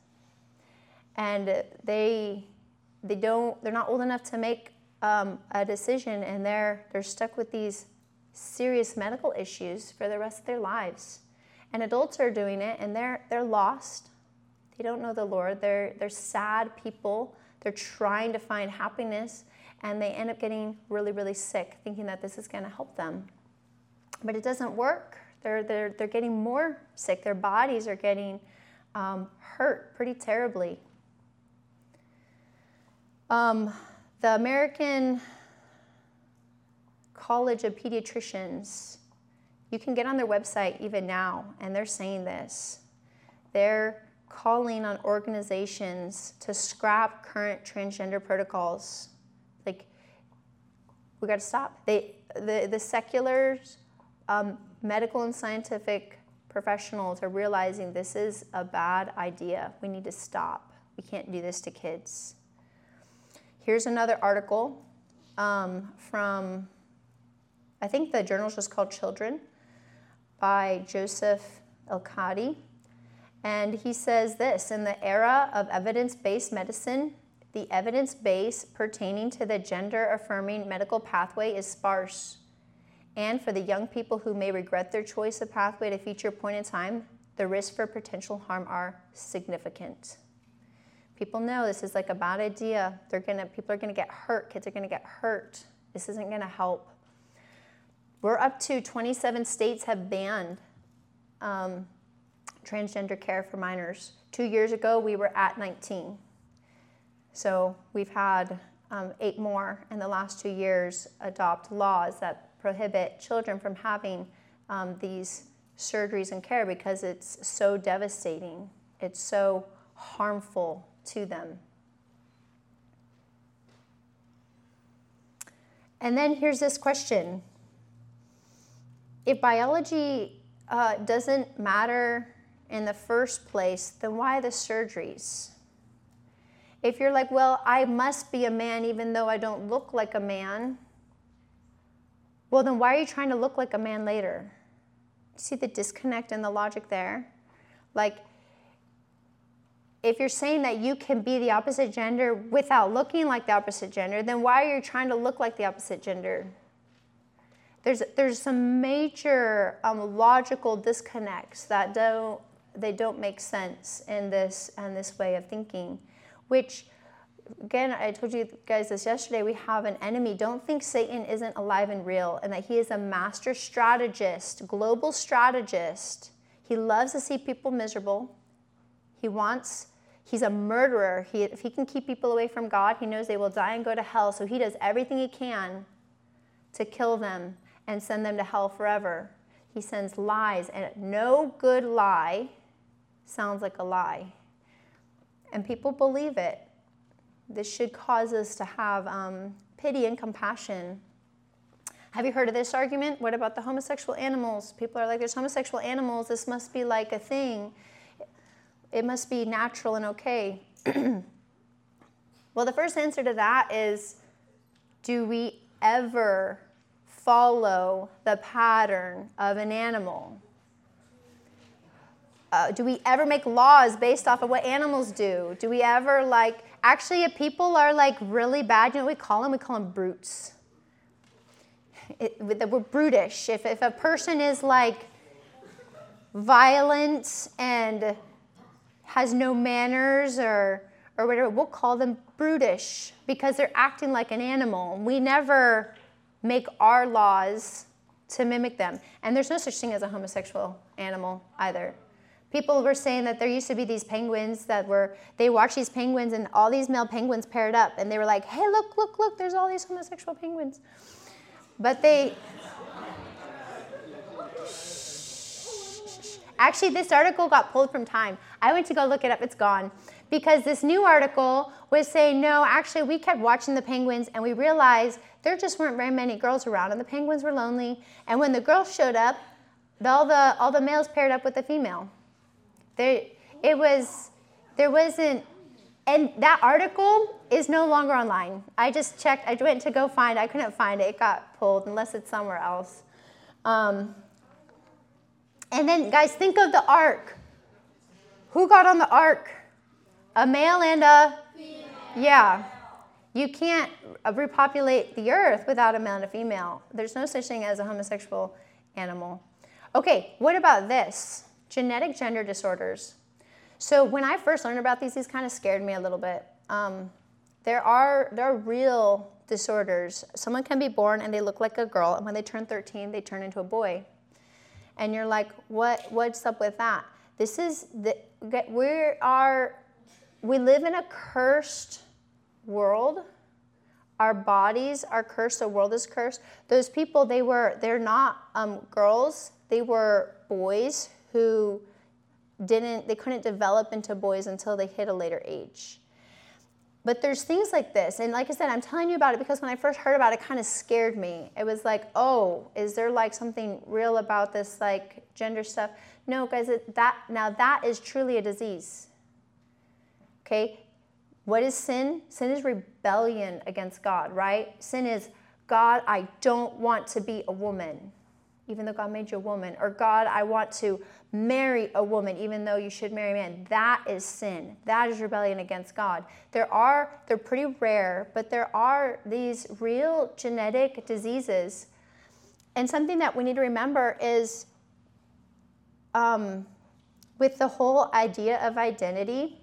[SPEAKER 1] and they. They don't, they're not old enough to make um, a decision, and they're, they're stuck with these serious medical issues for the rest of their lives. And adults are doing it, and they're, they're lost. They don't know the Lord. They're, they're sad people. They're trying to find happiness, and they end up getting really, really sick, thinking that this is going to help them. But it doesn't work. They're, they're, they're getting more sick. Their bodies are getting um, hurt pretty terribly. Um, the American College of Pediatricians, you can get on their website even now, and they're saying this. They're calling on organizations to scrap current transgender protocols. Like, we got to stop. They, the, the seculars, um, medical and scientific professionals are realizing this is a bad idea. We need to stop. We can't do this to kids. Here's another article um, from, I think the journal's just called Children, by Joseph El-Kadi. And he says this: in the era of evidence-based medicine, the evidence base pertaining to the gender-affirming medical pathway is sparse. And for the young people who may regret their choice of pathway at a future point in time, the risks for potential harm are significant. People know this is like a bad idea. They're gonna, people are gonna get hurt. Kids are gonna get hurt. This isn't gonna help. We're up to twenty-seven states have banned um, transgender care for minors. Two years ago, we were at nineteen. So we've had um, eight more in the last two years adopt laws that prohibit children from having um, these surgeries and care because it's so devastating. It's so harmful to them. And then here's this question. If biology uh, doesn't matter in the first place, then why the surgeries? If you're like, well, I must be a man even though I don't look like a man, well, then why are you trying to look like a man later? See the disconnect in the logic there? Like, if you're saying that you can be the opposite gender without looking like the opposite gender, then why are you trying to look like the opposite gender? There's, there's some major um, logical disconnects that don't, they don't make sense in this, in this way of thinking, which, again, I told you guys this yesterday, we have an enemy. Don't think Satan isn't alive and real and that he is a master strategist, global strategist. He loves to see people miserable. He wants, he's a murderer. He, if he can keep people away from God, he knows they will die and go to hell, so he does everything he can to kill them and send them to hell forever. He sends lies, and no good lie sounds like a lie. And people believe it. This should cause us to have um, pity and compassion. Have you heard of this argument? What about the homosexual animals? People are like, there's homosexual animals. This must be like a thing. It must be natural and okay. Well, the first answer to that is, do we ever follow the pattern of an animal? Uh, do we ever make laws based off of what animals do? Do we ever, like, actually, if people are, like, really bad, you know what we call them? We call them brutes. It, we're brutish. If, if a person is, like, violent and has no manners or, or whatever, we'll call them brutish because they're acting like an animal. We never make our laws to mimic them. And there's no such thing as a homosexual animal either. People were saying that there used to be these penguins that were, they watched these penguins and all these male penguins paired up and they were like, hey, look, look, look, there's all these homosexual penguins. But they, actually this article got pulled from Time. I went to go look it up, it's gone. Because this new article was saying, no, actually we kept watching the penguins and we realized there just weren't very many girls around and the penguins were lonely. And when the girls showed up, all the, all the males paired up with the female. There, it was, there wasn't, and that article is no longer online. I just checked, I went to go find it, I couldn't find it, it got pulled unless it's somewhere else. Um, and then guys, think of the ark. Who got on the ark? A male and a female. Yeah. You can't repopulate the earth without a male and a female. There's no such thing as a homosexual animal. Okay, what about this? Genetic gender disorders. So when I first learned about these, these kind of scared me a little bit. Um, there are there are real disorders. Someone can be born and they look like a girl, and when they turn thirteen, they turn into a boy. And you're like, what? What's up with that? This is the we are we live in a cursed world. Our bodies are cursed. The world is cursed. Those people, they were they're not um, girls. They were boys who didn't they couldn't develop into boys until they hit a later age. But there's things like this, and like I said, I'm telling you about it because when I first heard about it, it kind of scared me. It was like, oh, is there like something real about this like gender stuff? No, guys, it, that now that is truly a disease. Okay, what is sin? Sin is rebellion against God, right? Sin is, God, I don't want to be a woman, even though God made you a woman, or God, I want to marry a woman, even though you should marry a man. That is sin. That is rebellion against God. There are, they're pretty rare, but there are these real genetic diseases. And something that we need to remember is um, with the whole idea of identity,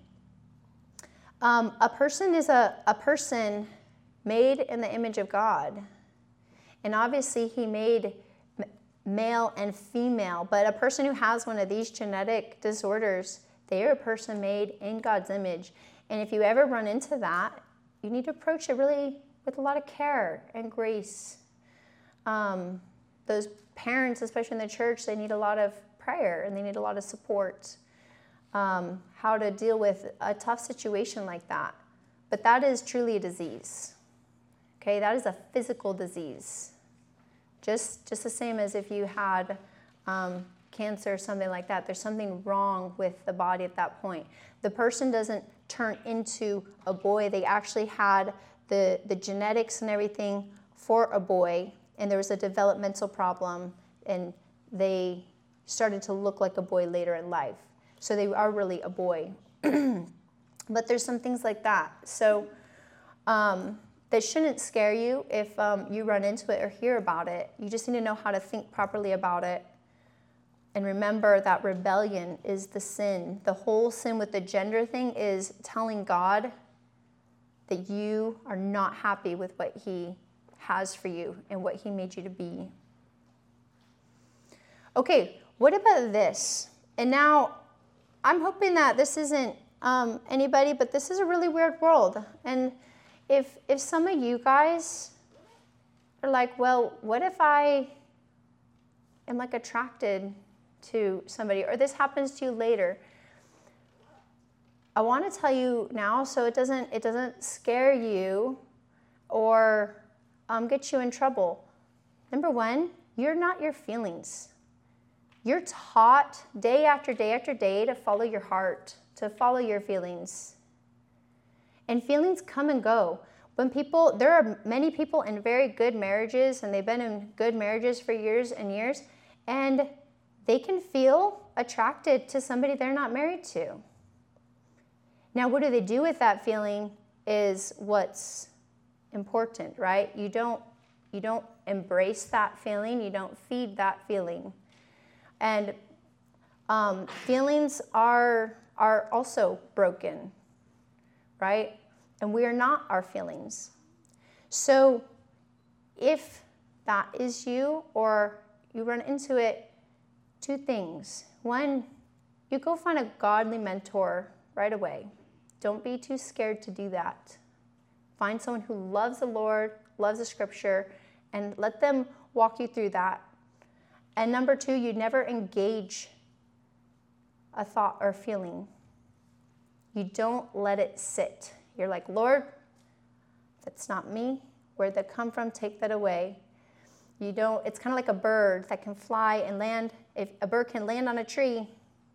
[SPEAKER 1] um, a person is a, a person made in the image of God. And obviously he made male and female, but a person who has one of these genetic disorders, they are a person made in God's image. And if you ever run into that, you need to approach it really with a lot of care and grace. Um, those parents, especially in the church, they need a lot of prayer and they need a lot of support. Um, how to deal with a tough situation like that. But that is truly a disease. Okay, that is a physical disease. Just, just the same as if you had um, cancer or something like that. There's something wrong with the body at that point. The person doesn't turn into a boy. They actually had the, the genetics and everything for a boy, and there was a developmental problem, and they started to look like a boy later in life. So they are really a boy. But there's some things like that. So um, that shouldn't scare you if um, you run into it or hear about it. You just need to know how to think properly about it. And remember that rebellion is the sin. The whole sin with the gender thing is telling God that you are not happy with what he has for you and what he made you to be. Okay, what about this? And now, I'm hoping that this isn't um, anybody, but this is a really weird world. And if if some of you guys are like, well, what if I am like attracted to somebody, or this happens to you later? I want to tell you now, so it doesn't it doesn't scare you or um, get you in trouble. Number one, you're not your feelings. You're taught day after day after day to follow your heart, to follow your feelings. And feelings come and go. When people, there are many people in very good marriages, and they've been in good marriages for years and years, and they can feel attracted to somebody they're not married to. Now, what do they do with that feeling is what's important, right? You don't, you don't embrace that feeling. You don't feed that feeling. And um, feelings are, are also broken, right? And we are not our feelings. So if that is you or you run into it, two things. One, you go find a godly mentor right away. Don't be too scared to do that. Find someone who loves the Lord, loves the scripture, and let them walk you through that. And number two, you never engage a thought or feeling. You don't let it sit. You're like, Lord, that's not me. Where'd that come from? Take that away. You don't, it's kind of like a bird that can fly and land. If a bird can land on a tree,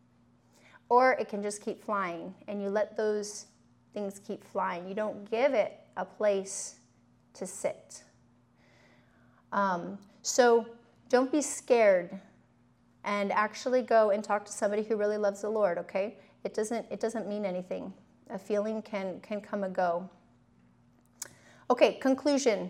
[SPEAKER 1] or it can just keep flying, and you let those things keep flying. You don't give it a place to sit. Um, so don't be scared, and actually go and talk to somebody who really loves the Lord, okay? It doesn't, it doesn't mean anything. A feeling can, can come and go. Okay, conclusion.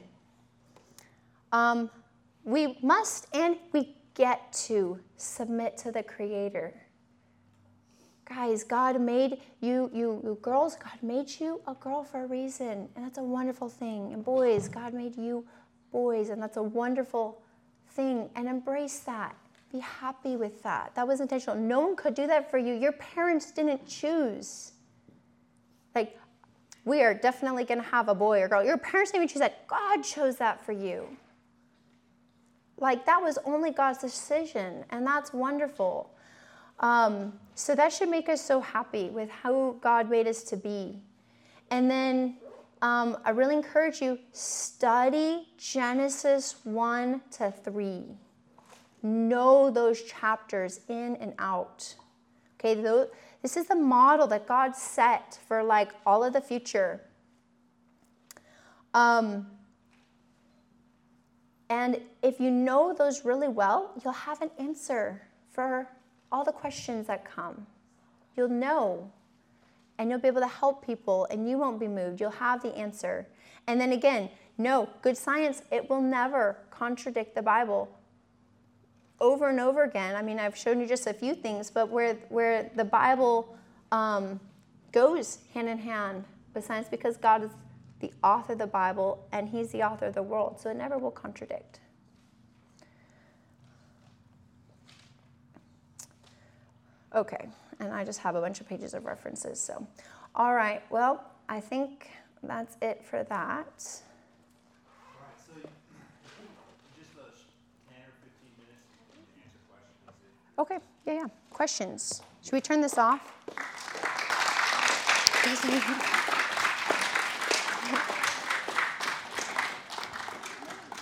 [SPEAKER 1] Um, we must and we get to submit to the Creator. Guys, God made you, you, you girls, God made you a girl for a reason, and that's a wonderful thing. And boys, God made you boys, and that's a wonderful thing, and embrace that. Be happy with that. That was intentional. No one could do that for you. Your parents didn't choose. Like, we are definitely going to have a boy or girl. Your parents didn't even choose that. God chose that for you. Like, that was only God's decision, and that's wonderful. Um, so that should make us so happy with how God made us to be. And then um, I really encourage you, study Genesis one to three. Know those chapters in and out. Okay, those, this is the model that God set for like all of the future. Um, and if you know those really well, you'll have an answer for all the questions that come. You'll know, and you'll be able to help people, and you won't be moved. You'll have the answer. And then again, no, good science, it will never contradict the Bible. Over and over again, I mean, I've shown you just a few things, but where, where the Bible um, goes hand in hand with science, because God is the author of the Bible, and he's the author of the world, so it never will contradict. Okay, and I just have a bunch of pages of references, so. All right, well, I think that's it for that.
[SPEAKER 2] All right, so just those ten or fifteen minutes to answer questions.
[SPEAKER 1] Okay, yeah, yeah. Questions. Should we turn this off?